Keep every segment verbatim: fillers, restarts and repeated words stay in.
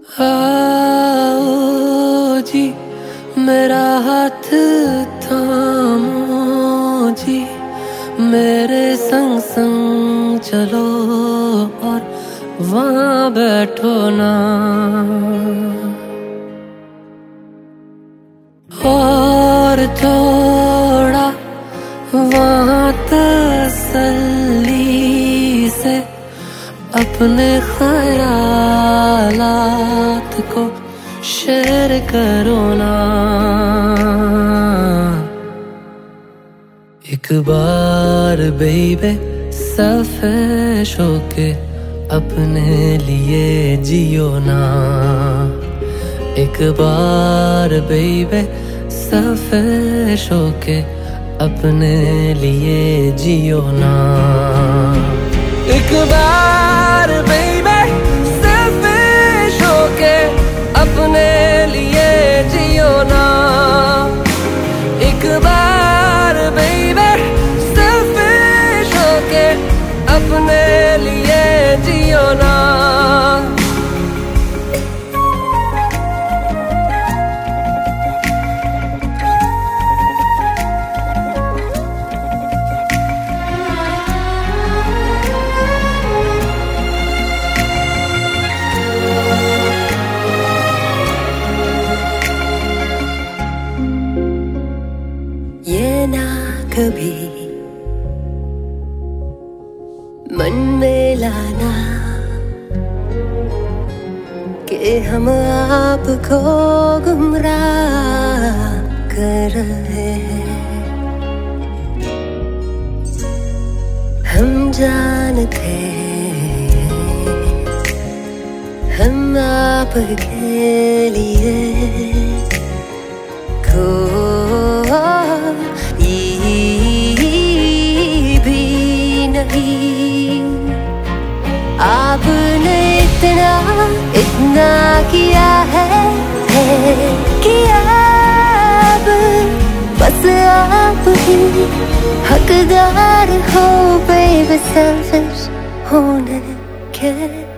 आओ जी मेरा हाथ थामो जी, मेरे संग संग चलो और वहाँ बैठो ना। और थोड़ा वहाँ तसल्ली से अपने ख्यालात को शेयर करो ना। एक बार बेबे सफेश होके अपने लिए जियो ना। एक बार बेबे सफेश होके अपने लिए जियो ना। एक बार बेबे सफेश होके अपने लिए जियो ना। एक बार बेबे सफेश होके अपने लिए जियो ना। ये ना कभी मन में लाना कि हम आपको गुमराह कर रहे हैं। हम जानते हम आपके लिए कोई भी नहीं। आपने इतना इतना किया है, है किया अब बस आप ही हकदार हो बेबे सेल्फिश होने के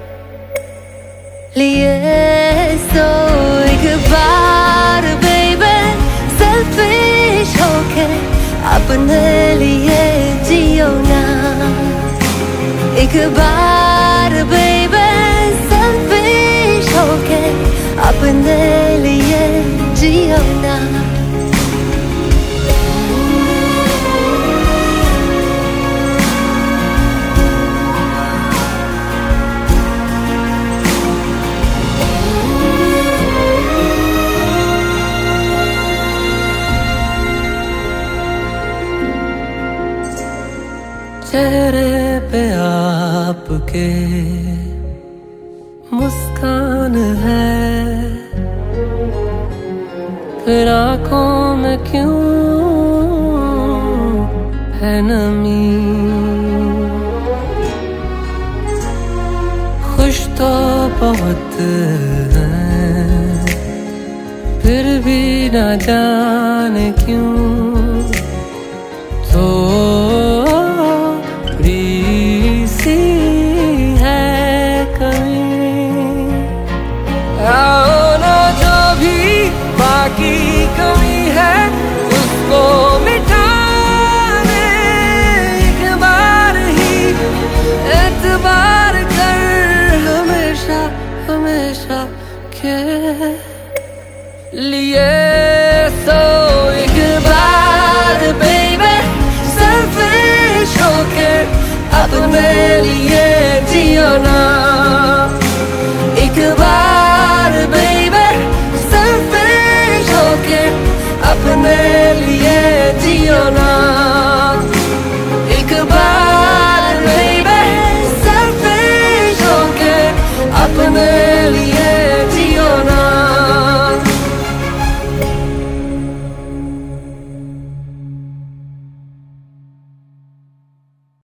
लिए। सो एक बार बेबे सेल्फिश होके अपने लिए जियो ना। एक बार बेबे सेल्फिश होके अपने लिए जियो ना। चेहरे पे आपके मुस्कान है, फिर आँखों में क्यों है नमी। खुश तो बहुत हैं, फिर भी ना जाने क्यों तो सी है कमी। आओ ना जो भी बाकी कमी है उसको मिटाने एक बार ही एतबार कर हमेशा हमेशा के लिए। सो एक बार बेबे सेल्फिश होके अपने लिए जियो ना।